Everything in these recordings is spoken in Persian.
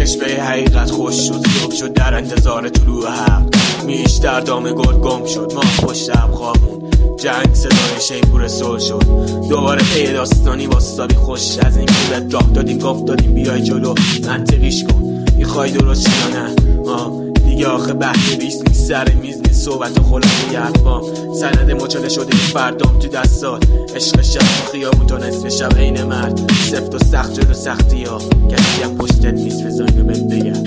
چشم به حقیقت خوش شد، صبح شد در انتظار طلوع حق. میش در دام گل گم شد، ما پشت شب خوابون. جنگ صدای شیپور سول شد، دوباره پی داستانی واسطابی خوش. از این کودت راه دادیم گفت دادیم بیای جلو، منطقیش کن میخوای درست یا نه. دیگه آخه بحث بیست نیست، سر میز نیست، صحبت و خلاصه حرفام. سند مچاله شده فردام تو دستات، عشق شب خیابون تا نصف شب عین مرد. سفت و سخت جلو سختی ها، کسی هم پشتت نیست رضا اینو بهت بگم.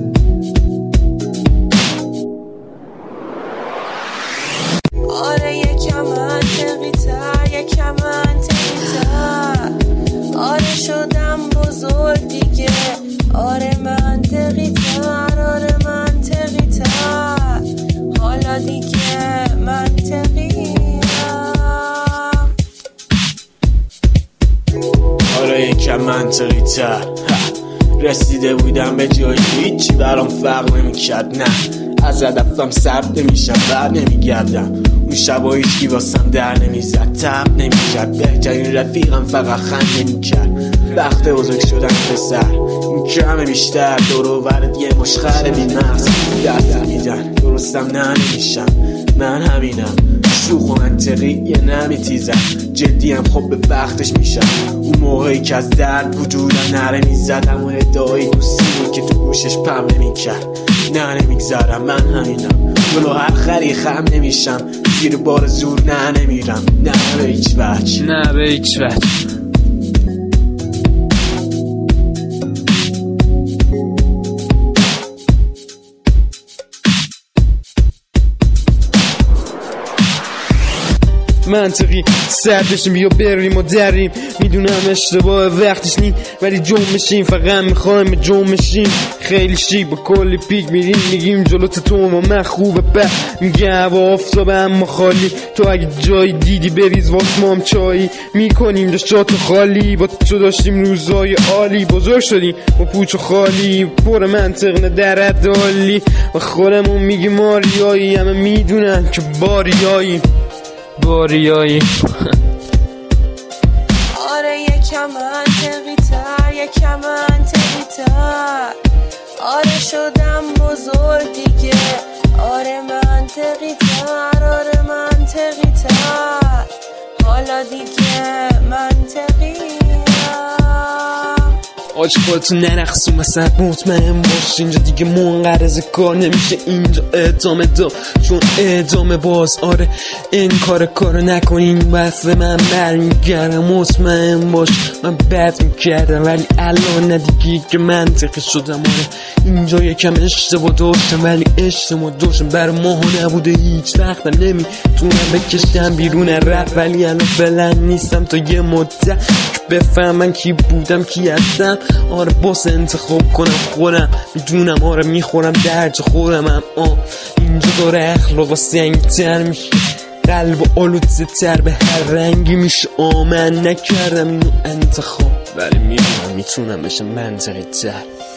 آره یکم منطقی تر، یکم منطقی تر. آره شدم بزرگ دیگه، آره منطقی تر، آره منطقی تر. حالا دیگه منطقی آره یکم منطقی تر. رسیده بودم به جایی هیچی برام فرق نمی‌کرد. نه از هدفم سرد نمیشم، بر نمیگردم. اون شبا هیچکی واسم در نمیزد، تب نمیکرد. بهترین رفیقم فقط خنده نمیکرد. وقت بزرگ شدن پسر، این کمه بیشتر. دور و برد یه مشخره بی مغز دست میدن. درستم نه نمیشم، من همینم. شوخ و منطقی یه نمیتیزم، جدیم خب به وقتش میشم. اون موقعی که از درد وجودم نره میزدم و ادعای دوستی رو که تو گوشش پم نمیکرد. نه نمیگذارم، من همینم. جلو هر خری خم نمیشم، زیر بار زور نه نمیرم. نه به هیچ وجه، نه به هیچ وجه. منطقی سردشیم بیا بریم و دریم. میدونم اشتباه وقتش نی، ولی جنبشیم فقط میخوایم جنبشیم. خیلی شیک با کلی پیک میریم، میگیم جلوت تو ما من خوبه. به میگه هوا آفتابه اما خالی. تو اگه جایی دیدی بریز واس ما هم چایی میکنیم داشتاتو خالی. با تو داشتیم روزای عالی، بزرگ شدیم با پوچ و خالی. پر منطق نه در عدالی و خودمون میگیم آریایی. همه میدونن که باریایی. آره یکم منطقی تر، یکم منطقی تر. آره شدم بزرگ دیگه، آره منطقی تر، آره منطقی تر. حالا دیگه منطقی آج خودتو نرخصون مثلا مطمئن باش. اینجا دیگه منقرض کار نمیشه، اینجا ادامه دا چون ادامه باز. آره این کارو نکنین بس من برمیگردم. مطمئن باش من بد میکردم ولی الان ندیگه که منطقی شدم. آره اینجا یکم اشتباه داشتم ولی اشتباه داشتم برای ماها نبوده. هیچ وقتم نمیتونم بکشم بیرون رفت، ولی الان فعلا نیستم تا یه مدت بفهمن کی بودم کی هستم. آره باس انتخاب کنم خودم میدونم. آره میخورم درج خودم. اما اینجا داره اخلاق سنگتر میشه، قلب و آلوده تر به هر رنگی میشه. من نکردم اینو انتخاب ولی میدونم میتونم بشه منطقی تر.